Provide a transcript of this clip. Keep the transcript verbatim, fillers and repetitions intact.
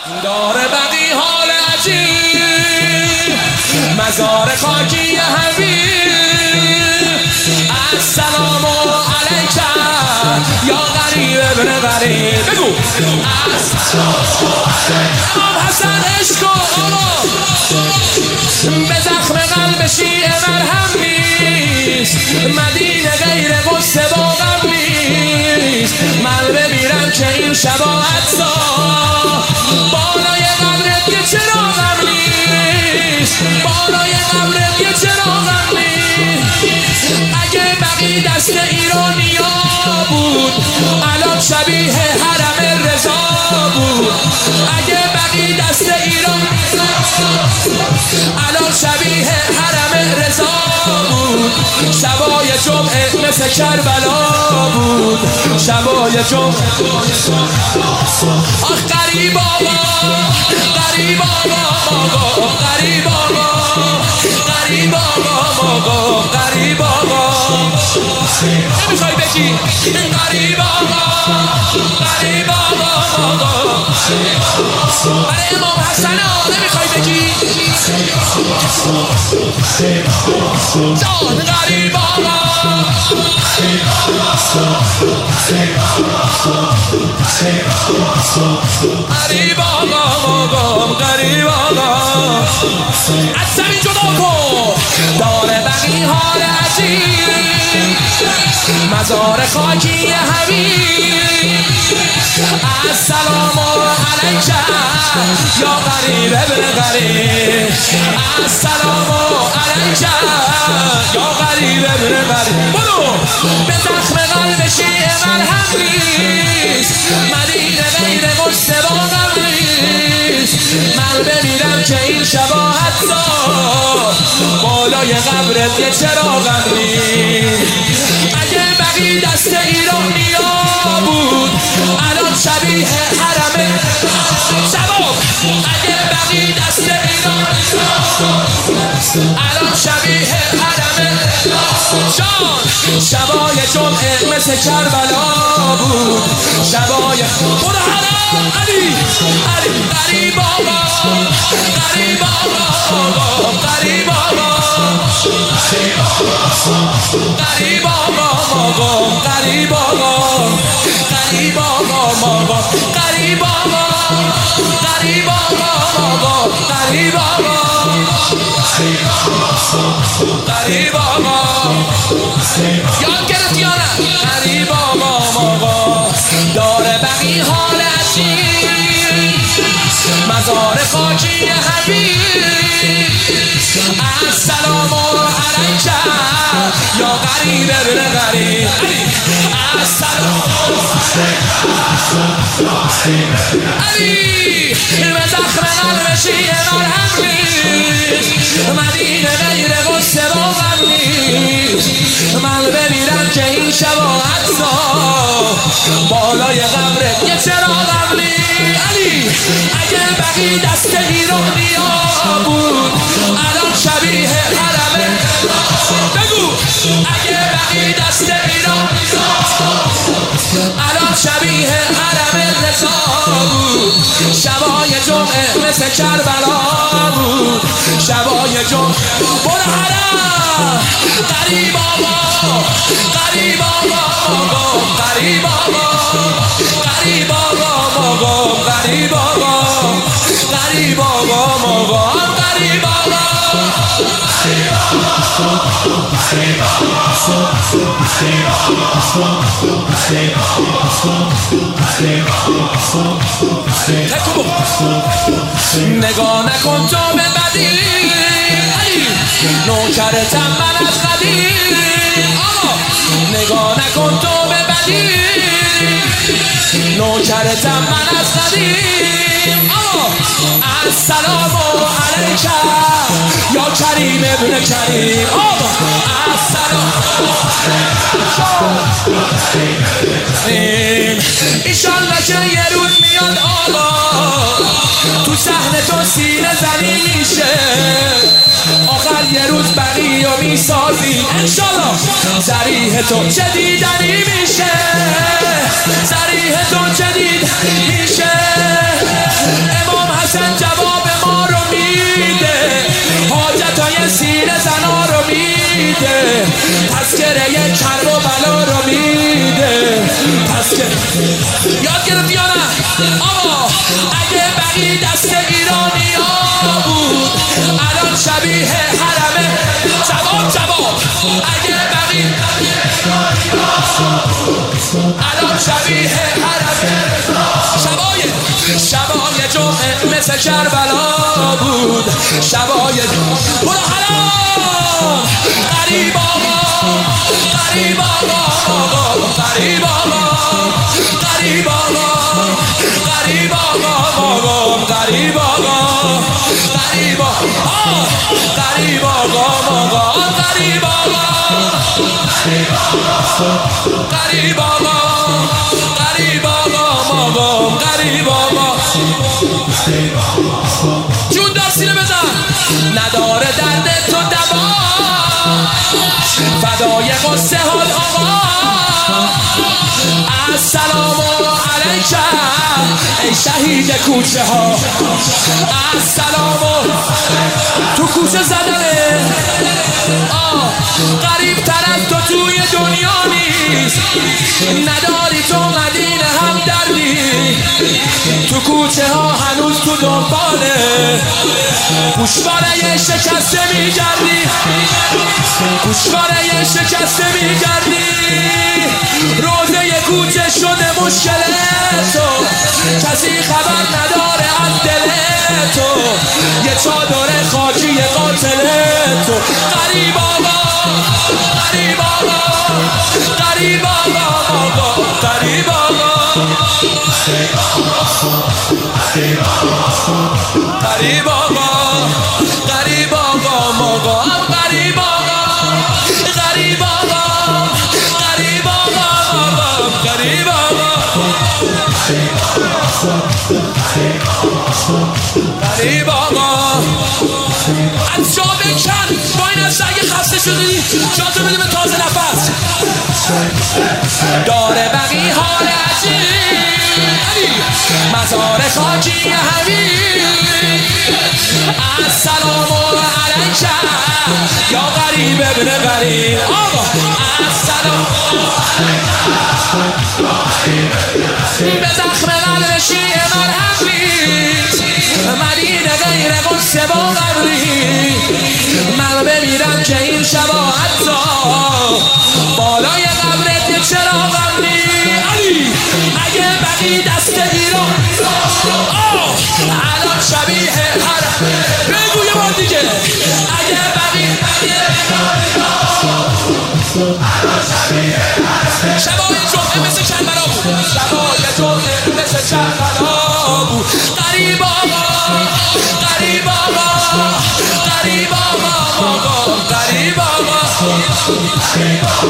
داره بقی حال عجیب، مزار خاکی حبیب. السلام علیک یا غریب ابن غریب. بگو امام حسن عشق و آقا به زخم قلب شیعه مرهم نیست، مدینه غیر قصه با غم نیست. من بمیرم که این شباهت سا بالای قبرت که چرا غم نیست، بالای قبرت که چرا غم نیست. اگه بقی دست ایرانیا بود الان شبیه حرم رضا بود. اگه بقی دست ایران الان شبیه حرم رضا بود. شبای جمعه مثل کربلا بود، شبای جمعه. آخ غریب آقا، غریب آقا، غریب آقا، غریب آقا، غریب آقا. نمیخوای بگی غریب آقا، غریب آقا. برای امام حسن نمیخوای بگی جان غریب آقا. غریب آقا، غریب آقا. از زمین جدا کن. داره بقی حال عجیب، مزار خاکی حبیب. السلام علیک یا غریب ابن غریب. السلام علیک یا غریب ابن غریب. برو به زخم قلب شیعه مرهم نیست، مدینه غیر قصه با غم نیست. من بمیرم که این شباهت دار بالای قبرت یه چراغم نیست. اگه بقی دست ایرانیا بود الان شبیه حرم شباب. اگه بقی دست ایرانیا الان شبیه حرم جان. شبای جمعه مثل کربلا بود، شبای برو حرم علی علی. غریب آقا، غریب آقا، غریب آقا، غریب آقا، غریب آقا، غریب آقا، غریب آقا، غریب آقا، غریب آقا، غریب آقا. یاد گرفت یا نه؟ غریب آقا داره بقی حال عجیب، مزار خاکی حبیب. السلام علیک یا غریب ابن غریب. السلام علی به زخم قلب شیعه مرهم نیست، مدینه غیر قصه با غم نیست. من بمیرم که این شباهت سا بالای قبرت یه چراغم نیست. علی اگه بقی دست ایرانیا بود الان شبیه حرم. بگو اگه بقی دست ایرانیا الان شبیه حرم رضا بود. شبای جمعه مثل کربلا بود، شبای جمعه. برو حرم غریب آقا، غریب آقا، غریب آقا، غریب آقا، غریب آقا، غریب آقا، غریب آقا. نگاه نکن تو به بدی، نوکرتم من از قدیم. نگاه نکن تو به بدی، نوکرتم من از قدیم. السلام علیک یا کریم ابن کریم. السلام ایشالله که یه روز میاد آقا تو صحنه تو سینه زنی میشه، آخر یه روز بقی و میسازی انشالله. ذریح تو چه دیدنی میشه، ذریح تو چه دیدنی میشه. گرفت یاد گرفت یا نه؟ آقا اگه بقی دست ایرانی ها بود الان شبیه حرمه. جواب جواب اگه بقی الان شبیه حرمه. شبای شبای جمعه مثل کربلا بود. شبای برو حرام قریب آقا قریب آقا قریب آقا قریب آقا قریب آقا قریب آقا قریب آقا قریب آقا قریب آقا قریب آقا قریب آقا قریب آقا جون دار سینه بزن نداره درد تو دوا فدای قصه حال آقا. السلام علیکم ای شهید کوچه ها. السلام تو کوچه زدنه آه قریب تر از تو توی دنیا نیست. نداری تو مدینه هم دردی تو کوچه ها هنوز تو دنباله گوشواره شکسته میگردی گوشواره شکسته میگردی. روزه کوچه شده مشکل تو کسی خبر نداره از دل تو. یه چادر خاکی قاتل تو. قریب آقا قریب آقا قریب آقا قریب آقا قریب آقا قریب آقا ماقا قریب آقا قریب آقا قریب آقا قریب آقا قریب آقا. از جا بکن با این از اگه خسته شدی جاتو بده به تازه نفس. داره بقی حال عجیب مزار خاکی حبیب. السلام علیکم یا غریب ابن غریب. آقا السلام به زخم قلب شیعه مرهم نیست. مدینه غیر قصه با قبری. من بمیرم که این شبا حتی بالای قبرت چراغم نیست. علی اگه بقی دست ایران آه الان شبیه حرم. بگو یه بار دیگه اگه بقی شبای جمعه مثل کربلا بود. شبای جمعه مثل کربلا بود. قریب آقا قریب آقا قریب آقا قریب آقا